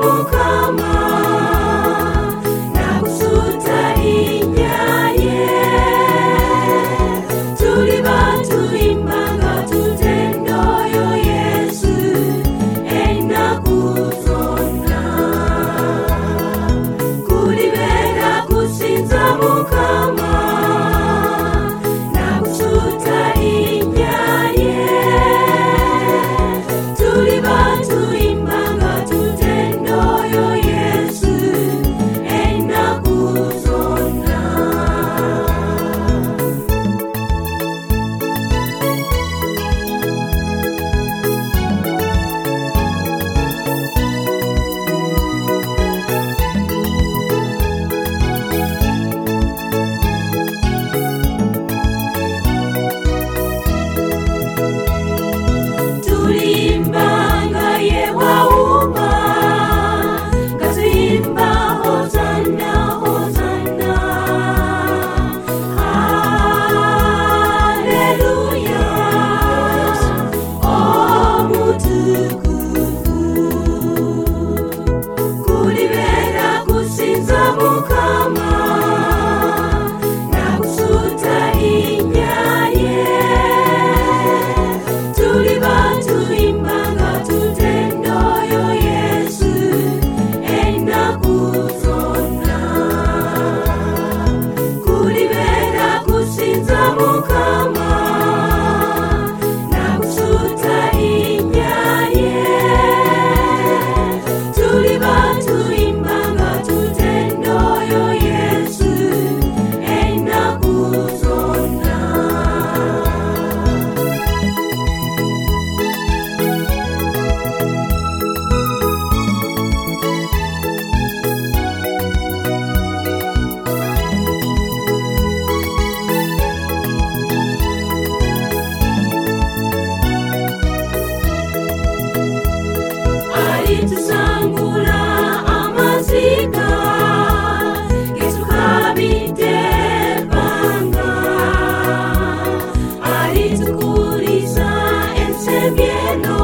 mukama nagusuta inyaye turi bantu imbanga tutendoyo Yesu enakuzona kulibera kusinza mukama nagusuta inyaye turi bantu imbanga tutendoyo Yesu enakuzona tulimbanga yewauma kazimba hosana hosana haleluya omutukuvu kulibera kusinza mukama nagusuta inyaye turi bantu imbanga tutendoyo Yesu enakuzona kulibera kusinza mukama nagusuta inyaye turi bantu imbanga tutendoyo Yesu enakuzona alitusangula amaziga getukabitebanga alitukulisa ensembyeno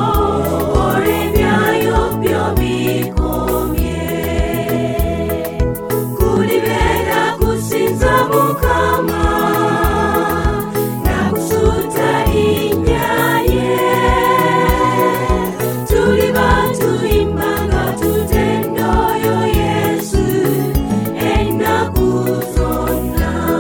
orebyayo byo bikomye kulibera kusinza mukama nagusuta inyaye turi bantu imbanga tutendoyo Yesu enakuzona kulibera kusinza mukama nagusuta inyaye turi bantu imbanga tutendoyo Yesu enakuzona kulibera kusinza mukama nagusuta inyaye turi bantu imbanga tutendoyo Yesu enakuzona kulibera kusinza mukama nagusuta inyaye turi bantu imbanga tutendoyo Yesu enakuzona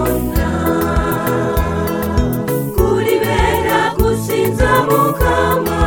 kulibera kusinza mukama